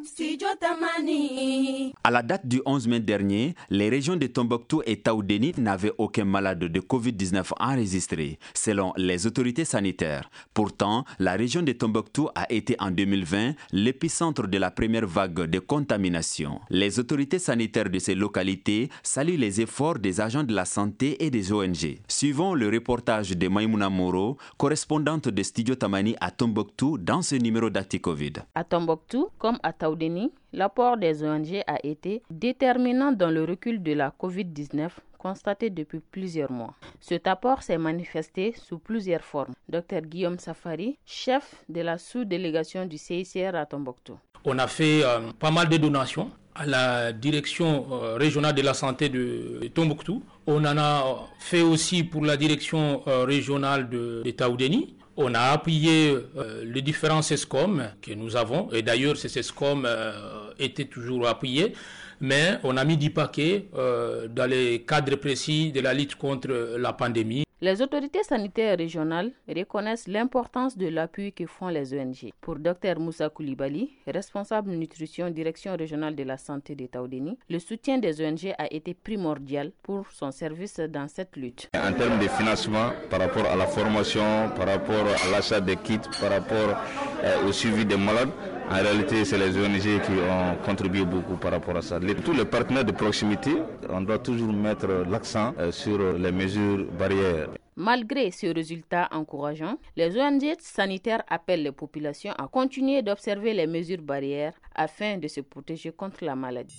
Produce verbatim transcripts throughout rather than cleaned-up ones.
À la date du onze mai dernier, les régions de Tombouctou et Taoudéni n'avaient aucun malade de covid dix-neuf enregistré, selon les autorités sanitaires. Pourtant, la région de Tombouctou a été en deux mille vingt l'épicentre de la première vague de contamination. Les autorités sanitaires de ces localités saluent les efforts des agents de la santé et des O N G. Suivons le reportage de Maïmouna Moro, correspondante de Studio Tamani à Tombouctou dans ce numéro d'ActiCovid. À Tombouctou, comme à Taoudéni, l'apport des O N G a été déterminant dans le recul de la covid dix-neuf constaté depuis plusieurs mois. Cet apport s'est manifesté sous plusieurs formes. Docteur Guillaume Safari, chef de la sous-délégation du C I C R à Tombouctou. On a fait euh, pas mal de donations à la direction euh, régionale de la santé de, de Tombouctou. On en a fait aussi pour la direction euh, régionale de, de Taoudéni. On a appuyé euh, les différents SESCOM que nous avons, et d'ailleurs ces SESCOM euh, étaient toujours appuyés, mais on a mis du paquet euh, dans les cadres précis de la lutte contre la pandémie. Les autorités sanitaires régionales reconnaissent l'importance de l'appui que font les O N G. Pour Dr Moussa Koulibaly, responsable nutrition direction régionale de la santé de Taoudéni, le soutien des O N G a été primordial pour son service dans cette lutte. En termes de financement, par rapport à la formation, par rapport à l'achat des kits, par rapport euh, au suivi des malades, en réalité, c'est les O N G qui ont contribué beaucoup par rapport à ça. Les, tous les partenaires de proximité, on doit toujours mettre l'accent euh, sur les mesures barrières. Malgré ce résultat encourageant, les O N G sanitaires appellent les populations à continuer d'observer les mesures barrières afin de se protéger contre la maladie.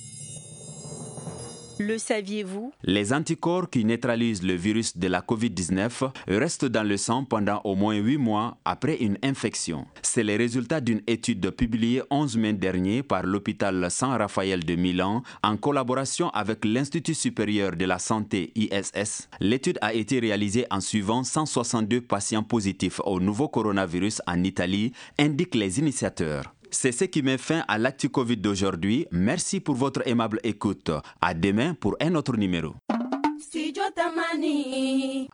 Le saviez-vous? Les anticorps qui neutralisent le virus de la covid dix-neuf restent dans le sang pendant au moins huit mois après une infection. C'est le résultat d'une étude publiée onze mai dernier par l'hôpital San Raphaël de Milan en collaboration avec l'Institut supérieur de la santé I S S. L'étude a été réalisée en suivant cent soixante-deux patients positifs au nouveau coronavirus en Italie, indiquent les initiateurs. C'est ce qui met fin à l'ActiCovid d'aujourd'hui. Merci pour votre aimable écoute. À demain pour un autre numéro.